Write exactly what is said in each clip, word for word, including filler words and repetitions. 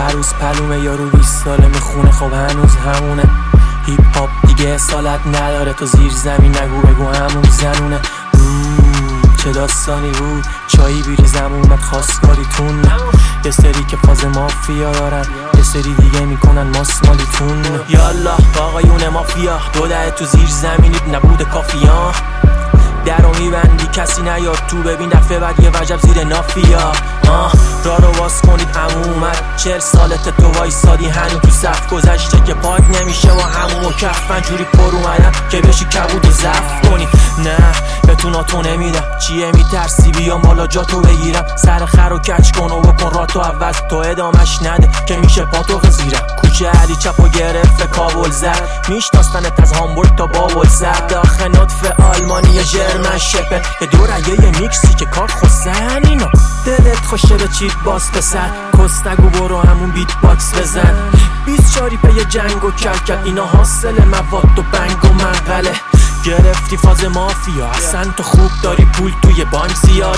هر روز پلومه یارو بیست ساله میخونه خب هنوز همونه. هیپ هاپ دیگه اصالت نداره تو زیر زمین نگو بگو همون زنونه. چه داستانی بود چایی بیریزم اومد خواستگاریتون. یه سری که فاز مافیا دارن یه سری دیگه میکنن ماسمالیتون. یالا آقایون مافیا دو ده تو زیر زمینید نبوده کافیا. درو میبندی کسی نیاد تو ببین دفعه بعد یه وجب زیر نافیا. آه را رو باز کنید عمو اومد چهل سالت تو وایسادی هنو تو صف گذشته که پاک نمیشه و همون و کف من جوری پر اومدم که بشی کبود و زف کنی. نه به تو ناتو نمیدم چیه میترسی بیام بالا جا تو بگیرم. سر خر و کچ کن و بکن را تو عوض تو ادامش نده که میشه پاتو غزیرم. کوچه علی چپ و گرفت کابل زد میشناستنت از هامبورگ تا بابل زد. داخل نطف آلمانی جرمن شپه یه دورگه یه میکسی که کار خوستن اینا. دلت خوشه به چیت باز پسر کس نگو برو همون بیت باکس بزن. بیست چاری پی جنگ و کلکل اینا حاصل مواد و بنگ و منقله. گرفتی فاز مافیا اصلا تو خوب داری پول توی بانک زیاد.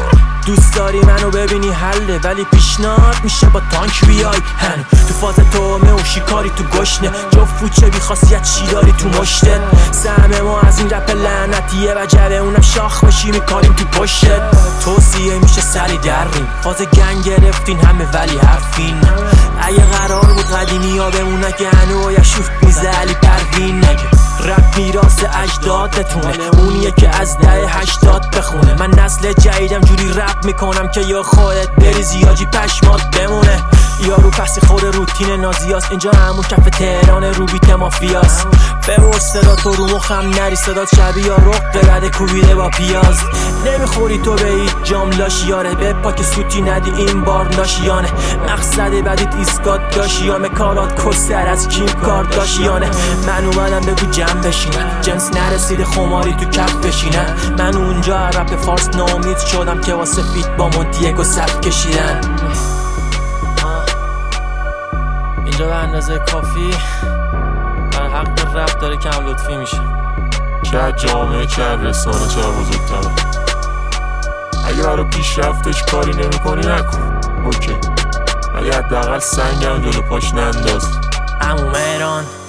دوست داری منو ببینی حله ولی پیشنهاد میشه با تانک بیای هنو. تو فاز تومه و شیکاری تو گشنه جفت فوچه بی خاصیت چی داری تو مشتت. سهم ما از این رپ لعنتیه و جبه اونم شاخ بشی میکاریم تو پشت. توصیه میشه سری درین فاز گنگ گرفتین همه ولی حرفین. اگه قرار بود قدیمی ها بمونه که هنو یا شوفت میزه علی پروین نگه. رپ میراث اجدادتونه اونیه که از ده هشتاد بخونه. من نسل جدیدم جوری رپ میکنم که یا خودت بریزی یا جی پشمات بمونه. یارو پسی خور روتین نازیاست اینجا همون کف تهران رو بیت مافیاست. به صدا تو رو مخم نری صدات شبیه یا رق رده کوبیده با پیاز. نمیخوری تو به هیچ جام لاشیاره به پاک سوتی ندی این بار ناشیانه. مقصد بدیت ایسکات داشیامه کارات کسر از کیم کار داشیانه. من اومدم بگو جمع بشینن جنس نرسیده خماری تو کف بشینن. من اونجا رپ فارس نامید شدم که واسه فیت با مونتیگو صف کشیدن. اینجا به اندازه کافی برای حق رپ داره کم لطفی میشه. چه جامعه چه رسانه چه بزرگتره. اگه برای پیشرفتش کاری نمی کنی نکن اوکی ولی حداقل سنگم جلو پاش ننداز. عمو مهران